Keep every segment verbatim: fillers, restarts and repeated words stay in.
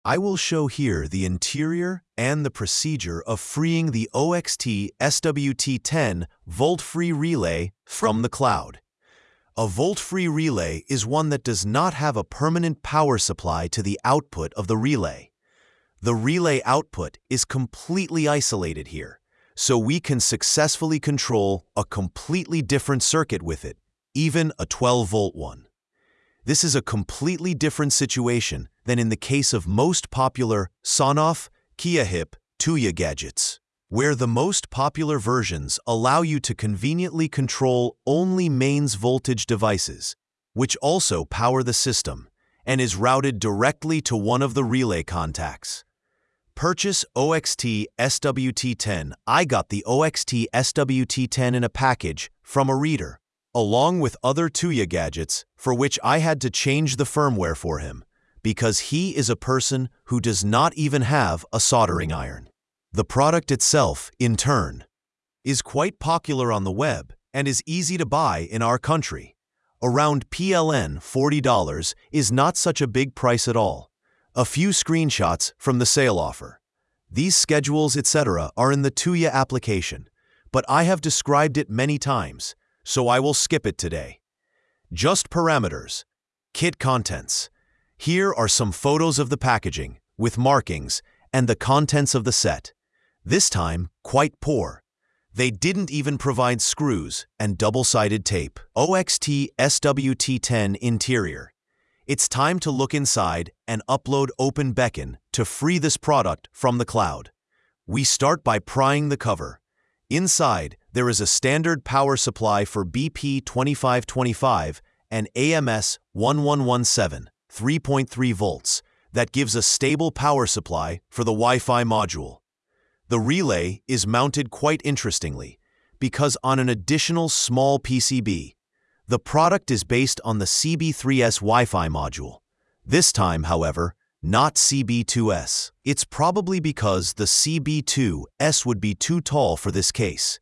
I will show here the interior and the procedure of freeing the O X T S W T ten volt-free relay from the cloud. A volt-free relay is one that does not have a permanent power supply to the output of the relay. The relay output is completely isolated here, so we can successfully control a completely different circuit with it, even a twelve volt one. This is a completely different situation than in the case of most popular Sonoff, Kia-hip, Tuya gadgets, where the most popular versions allow you to conveniently control only mains voltage devices, which also power the system, and is routed directly to one of the relay contacts. Purchase O X T S W T ten. I got the O X T S W T ten in a package from a reader, along with other Tuya gadgets for which I had to change the firmware for him, because he is a person who does not even have a soldering iron. The product itself, in turn, is quite popular on the web and is easy to buy in our country. Around P L N forty dollars is not such a big price at all. A few screenshots from the sale offer. These schedules, et cetera are in the Tuya application, but I have described it many times, so I will skip it today. Just parameters. Kit contents. Here are some photos of the packaging, with markings, and the contents of the set. This time, quite poor. They didn't even provide screws and double-sided tape. O X T S W T ten interior. It's time to look inside and upload OpenBeacon to free this product from the cloud. We start by prying the cover. Inside, there is a standard power supply for B P twenty-five twenty-five and A M S eleven seventeen, three point three volts, that gives a stable power supply for the Wi-Fi module. The relay is mounted quite interestingly, because on an additional small P C B. The product is based on the C B three S Wi-Fi module. This time, however, not C B two S. It's probably because the C B two S would be too tall for this case.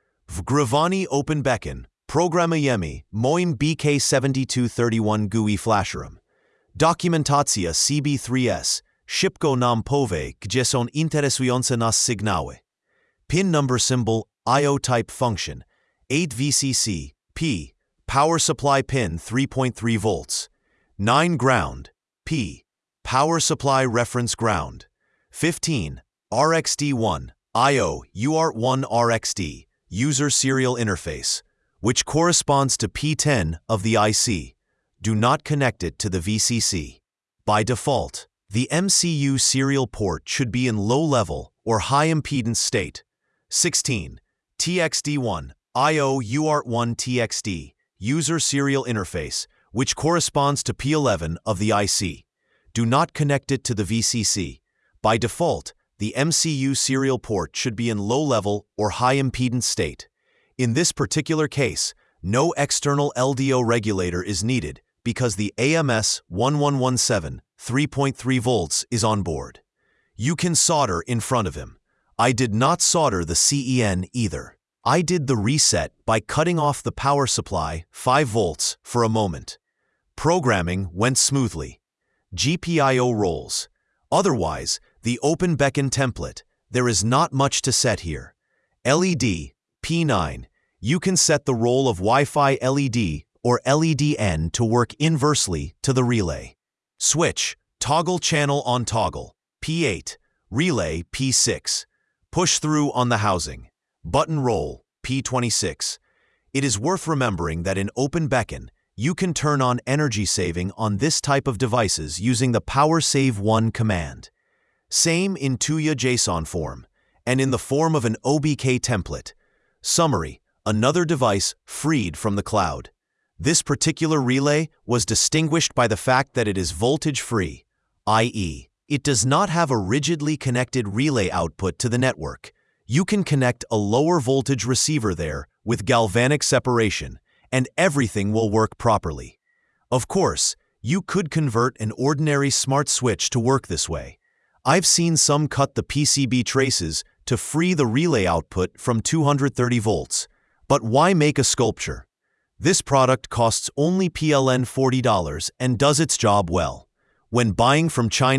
Wgrywani OpenBeacon, programujemy moim B K seventy-two thirty-one G U I flasherem. Dokumentacja C B three S, szybko nam powie, gdzie są interesujące nas sygnały. Pin number symbol, I O type function, eight V C C, P. Power supply pin three point three volts. nine ground, P. Power supply reference ground. fifteen, R X D one, I O U A R T one R X D, user serial interface, which corresponds to P ten of the I C. Do not connect it to the V C C. By default, the M C U serial port should be in low level or high impedance state. sixteen, T X D one, I O U A R T one T X D, user serial interface, which corresponds to P eleven of the I C. Do not connect it to the V C C. By default, the M C U serial port should be in low-level or high-impedance state. In this particular case, no external L D O regulator is needed because the A M S eleven seventeen, three point three volts is on board. You can solder in front of him. I did not solder the C E N either. I did the reset by cutting off the power supply, five volts, for a moment. Programming went smoothly. G P I O rolls. Otherwise, the OpenBeacon template, there is not much to set here. L E D, P nine. You can set the role of Wi-Fi L E D or L E D N to work inversely to the relay. Switch, toggle channel on toggle, P eight. Relay, P six. Push through on the housing. Button roll, P twenty-six. It is worth remembering that in OpenBeacon, you can turn on energy saving on this type of devices using the Power Save one command. Same in Tuya JSON form, and in the form of an O B K template. Summary, another device freed from the cloud. This particular relay was distinguished by the fact that it is voltage-free, that is, it does not have a rigidly connected relay output to the network. You can connect a lower voltage receiver there with galvanic separation, and everything will work properly. Of course, you could convert an ordinary smart switch to work this way. I've seen some cut the P C B traces to free the relay output from two hundred thirty volts. But why make a sculpture? This product costs only P L N forty dollars and does its job well. When buying from China,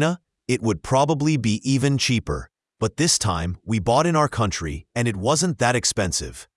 it would probably be even cheaper. But this time, we bought in our country, and it wasn't that expensive.